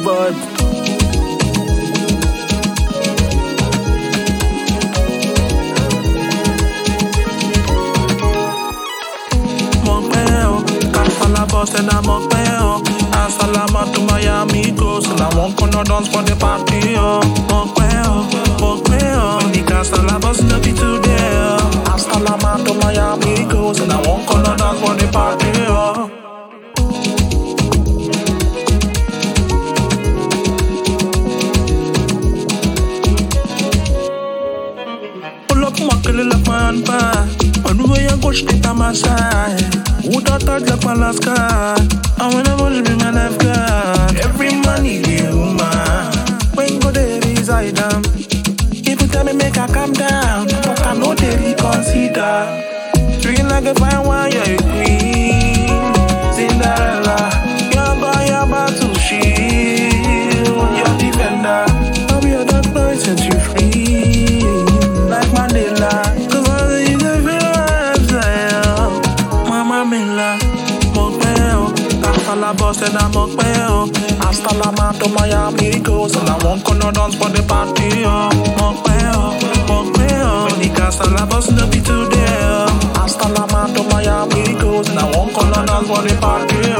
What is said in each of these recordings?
but boss and I'm up there. Assalamu to my amigos, and I won't gonna dance for the party. When the casala boss no be today. Assalamu to my amigos, and I won't gonna dance for the party. Pull up my kill like my handbag. On the way I go straight to my side. Who thought like my last card? I wanna watch be my life guard. Every money the woman when go there reside them. If you tell me make I calm down, but I know they reconsider. Drinking like a fine wine, you're a queen, Cinderella. You're by your battle shield, you're defender. I'll be your dark boy, set you free, like Mandela. La boss and I'm up there. Hasta la mano to my amigos, and I won't gonna dance for the party. When the casa la boss no be today. Hasta la mano to my amigos, and I won't gonna dance for the party.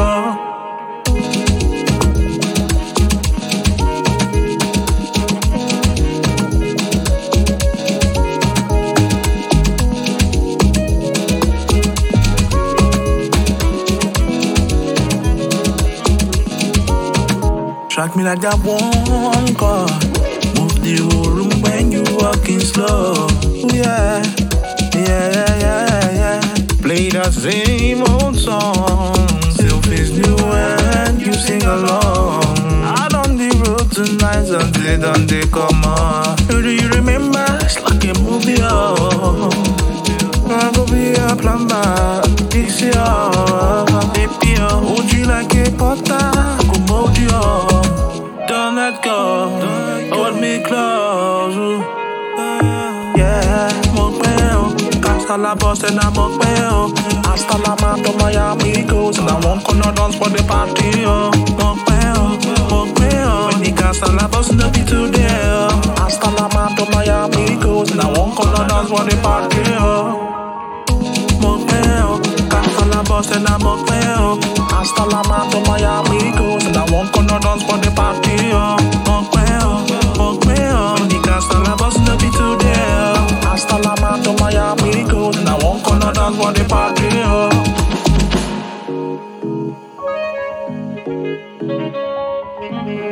Track me like that one car. Move the whole room when you walking slow. Yeah. Play that same old song. Still feels new when you sing along. Out on the road tonight until they come on. Do you remember? It's like a movie. I go be a plumber. Dixie, hold you like a potter. Go mold you. Don't let go, hold me close. Yeah, mon peo, hasta la boss and I'm up there. Hasta la mano to my amigos, and I won't gonna dance for the party. Mon peo, when the casa la boss no be today. Hasta la mano to my amigos, and I won't gonna dance for the party. Mon peo, hasta la boss and I'm up there. Hasta la mano to my amigos, and I won't gonna dance for the party. When the casa la boss no be today. Hasta la mano to my amigos, and I won't gonna dance for the party.